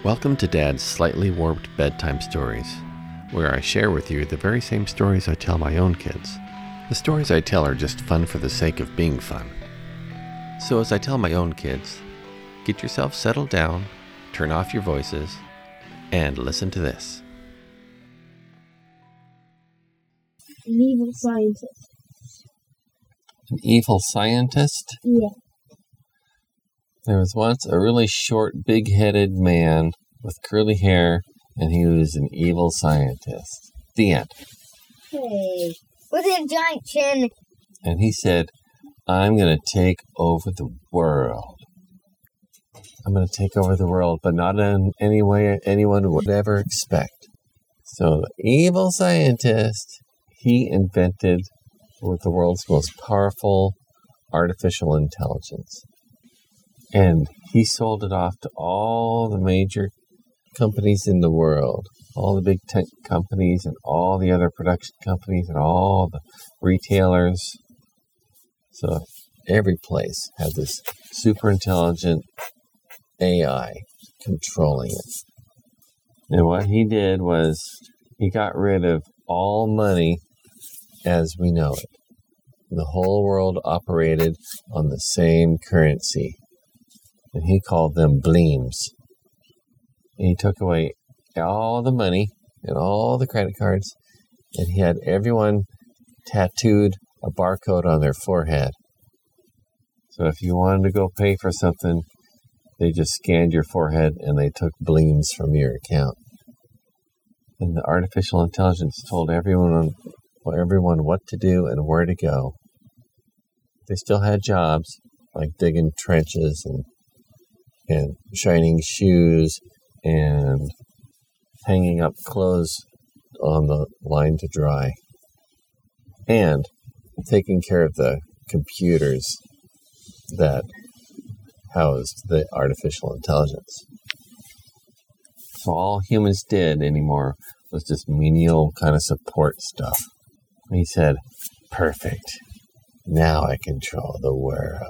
Welcome to Dad's Slightly Warped Bedtime Stories, where I share with you the very same stories I tell my own kids. The stories I tell are just fun for the sake of being fun. So as I tell my own kids, get yourself settled down, turn off your voices, and listen to this. An evil scientist. An evil scientist? Yeah. There was once a really short, big-headed man with curly hair, and he was an evil scientist. The end. Hey. With a giant chin. And he said, I'm going to take over the world. I'm going to take over the world, but not in any way anyone would ever expect. So the evil scientist, he invented the world's most powerful artificial intelligence. And he sold it off to all the major companies in the world, all the big tech companies and all the other production companies and all the retailers. So every place had this super intelligent AI controlling it. And what he did was he got rid of all money as we know it. The whole world operated on the same currency. And he called them bleems. And he took away all the money and all the credit cards, and he had everyone tattooed a barcode on their forehead. So if you wanted to go pay for something, they just scanned your forehead and they took bleems from your account. And the artificial intelligence told everyone what to do and where to go. They still had jobs like digging trenches and shining shoes and hanging up clothes on the line to dry and taking care of the computers that housed the artificial intelligence. So all humans did anymore was just menial kind of support stuff. And he said, perfect. Now I control the world.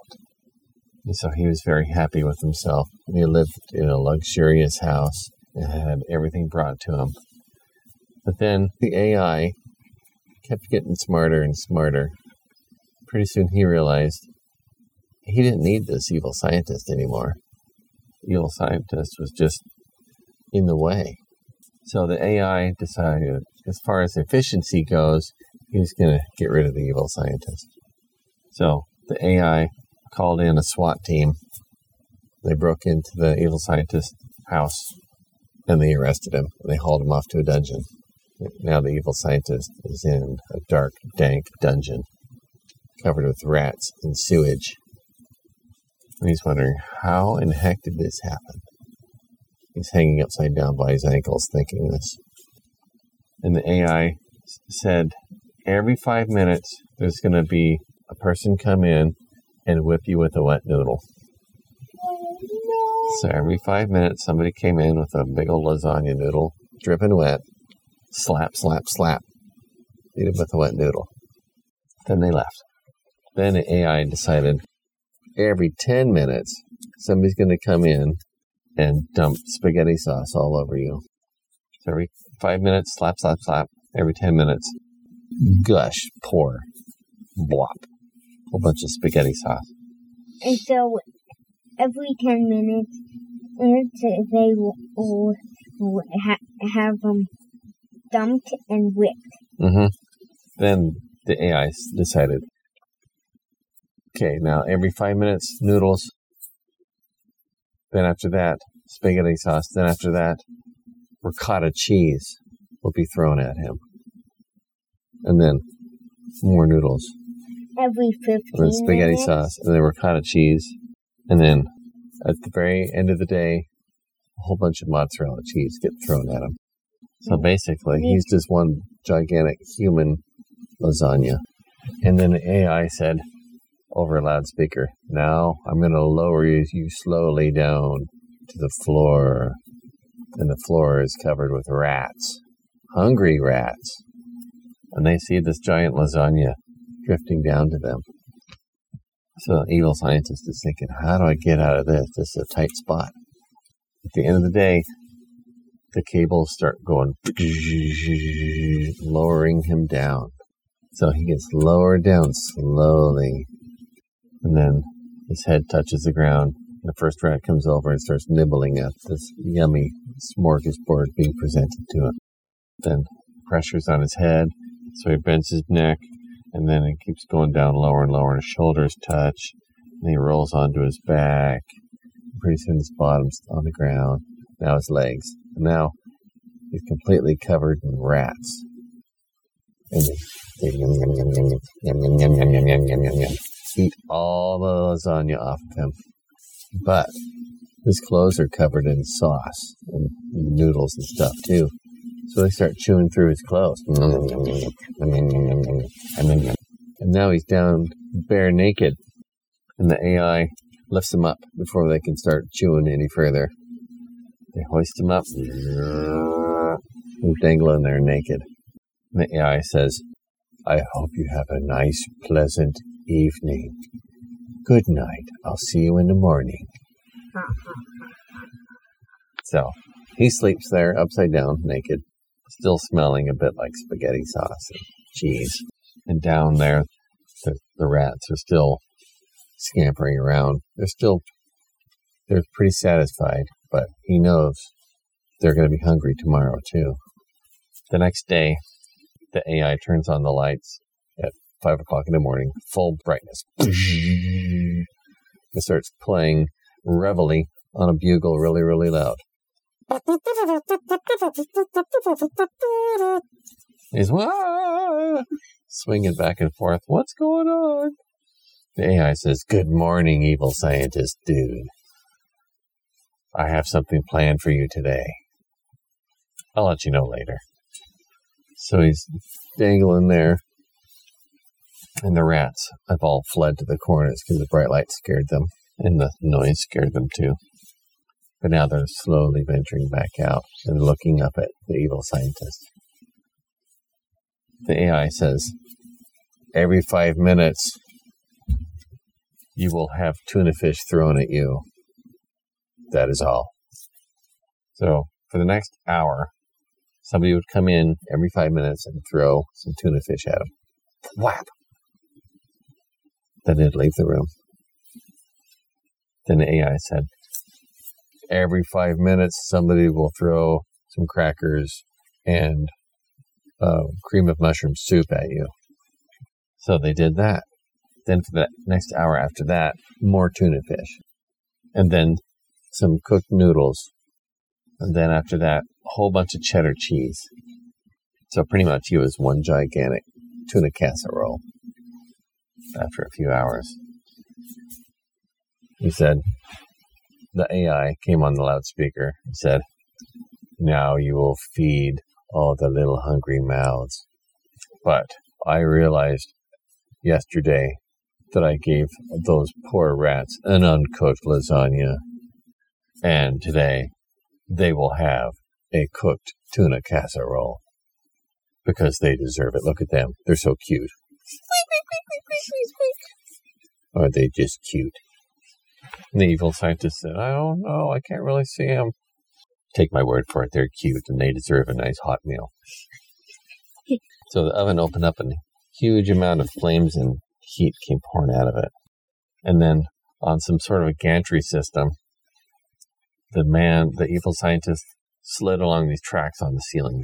And so he was very happy with himself. And he lived in a luxurious house and had everything brought to him. But then the AI kept getting smarter and smarter. Pretty soon he realized he didn't need this evil scientist anymore. The evil scientist was just in the way. So the AI decided, as far as efficiency goes, he was going to get rid of the evil scientist. So the AI called in a SWAT team. They broke into the evil scientist's house and they arrested him. They hauled him off to a dungeon. Now the evil scientist is in a dark, dank dungeon covered with rats and sewage. And he's wondering, how in the heck did this happen? He's hanging upside down by his ankles thinking this. And the AI said, every 5 minutes there's going to be a person come in and whip you with a wet noodle. So every 5 minutes, somebody came in with a big old lasagna noodle, dripping wet, slap, slap, slap, beat it with a wet noodle. Then they left. Then the AI decided every 10 minutes, somebody's going to come in and dump spaghetti sauce all over you. So every 5 minutes, slap, slap, slap. Every 10 minutes, gush, pour, blop. Whole bunch of spaghetti sauce. And so every 10 minutes, they will have them dumped and whipped. Mm-hmm. Then the AI decided, okay, now every 5 minutes, noodles. Then after that, spaghetti sauce. Then after that, ricotta cheese will be thrown at him. And then more noodles. Every 15 and then spaghetti minutes. sauce, and then ricotta cheese, and then at the very end of the day, a whole bunch of mozzarella cheese get thrown at him. So basically, he's just one gigantic human lasagna. And then the AI said over a loudspeaker, now I'm going to lower you slowly down to the floor. And the floor is covered with rats, hungry rats. And they see this giant lasagna drifting down to them. So the evil scientist is thinking, how do I get out of this? This is a tight spot. At the end of the day, the cables start going, lowering him down. So he gets lowered down slowly. And then his head touches the ground. The first rat comes over and starts nibbling at this yummy smorgasbord being presented to him. Then pressure's on his head, so he bends his neck, and then it keeps going down lower and lower, and his shoulders touch, and he rolls onto his back. Pretty soon his bottom's on the ground, now his legs, and now he's completely covered in rats. And they eat all the lasagna off of him. But his clothes are covered in sauce and noodles and stuff too. So they start chewing through his clothes. And now he's down bare naked. And the AI lifts him up before they can start chewing any further. They hoist him up. He's dangling there naked. And the AI says, I hope you have a nice, pleasant evening. Good night. I'll see you in the morning. So he sleeps there upside down, naked, still smelling a bit like spaghetti sauce and cheese. And down there, the rats are still scampering around. They're pretty satisfied, but he knows they're going to be hungry tomorrow too. The next day, the AI turns on the lights at 5 o'clock in the morning, full brightness. It starts playing Reveille on a bugle really, really loud. He's swinging back and forth. What's going on? The AI says, good morning, evil scientist dude. I have something planned for you today. I'll let you know later. So he's dangling there, and the rats have all fled to the corners because the bright light scared them, and the noise scared them too. But now they're slowly venturing back out and looking up at the evil scientist. The AI says, every 5 minutes, you will have tuna fish thrown at you. That is all. So for the next hour, somebody would come in every 5 minutes and throw some tuna fish at him. Whap! Then they'd leave the room. Then the AI said, every 5 minutes, somebody will throw some crackers and cream of mushroom soup at you. So they did that. Then for the next hour after that, more tuna fish. And then some cooked noodles. And then after that, a whole bunch of cheddar cheese. So pretty much he was one gigantic tuna casserole after a few hours. He said, the AI came on the loudspeaker and said, now you will feed all the little hungry mouths. But I realized yesterday that I gave those poor rats an uncooked lasagna. And today they will have a cooked tuna casserole because they deserve it. Look at them. They're so cute. Are they just cute? And the evil scientist said, I don't know. I can't really see them. Take my word for it. They're cute and they deserve a nice hot meal. So the oven opened up and a huge amount of flames and heat came pouring out of it. And then on some sort of a gantry system, the evil scientist slid along these tracks on the ceiling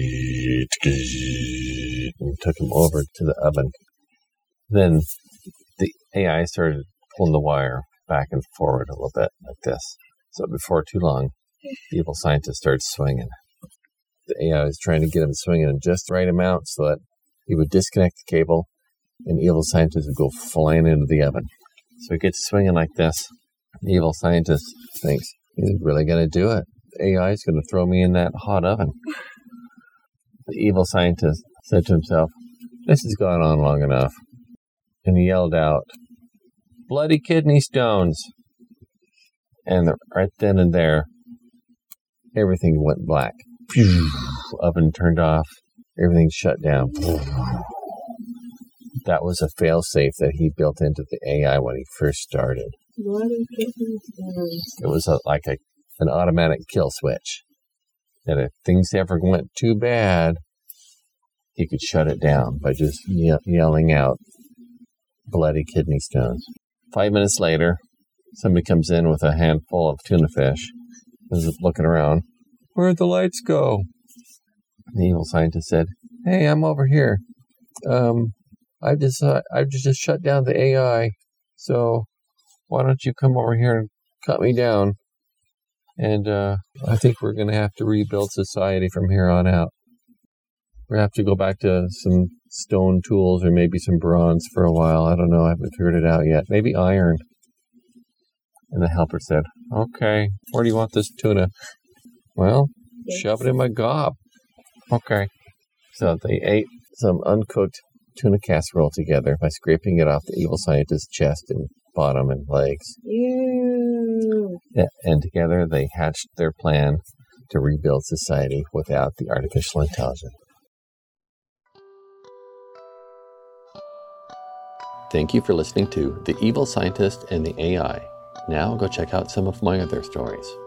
and took him over to the oven. Then the AI started pulling the wire back and forward a little bit like this. So before too long, the evil scientist started swinging. The AI was trying to get him swinging in just the right amount so that he would disconnect the cable and the evil scientist would go flying into the oven. So he gets swinging like this. The evil scientist thinks, he's really going to do it. The AI is going to throw me in that hot oven. The evil scientist said to himself, this has gone on long enough. And he yelled out, bloody kidney stones. And right then and there, everything went black. Oven turned off. Everything shut down. That was a fail-safe that he built into the AI when he first started. Bloody kidney stones. It was like a an automatic kill switch. That if things ever went too bad, he could shut it down by just yelling out bloody kidney stones. 5 minutes later, somebody comes in with a handful of tuna fish. Is looking around. Where'd the lights go? The evil scientist said, "Hey, I'm over here. I've just shut down the AI. So why don't you come over here and cut me down? And I think we're going to have to rebuild society from here on out. We're going to have to go back to some stone tools or maybe some bronze for a while. I don't know. I haven't figured it out yet. Maybe iron." And the helper said, "Okay, where do you want this tuna?" "Well, shove it in my gob." "Okay." So they ate some uncooked tuna casserole together by scraping it off the evil scientist's chest and bottom and legs. Ew. Yeah, and together they hatched their plan to rebuild society without the artificial intelligence. Thank you for listening to The Evil Scientist and the AI. Now go check out some of my other stories.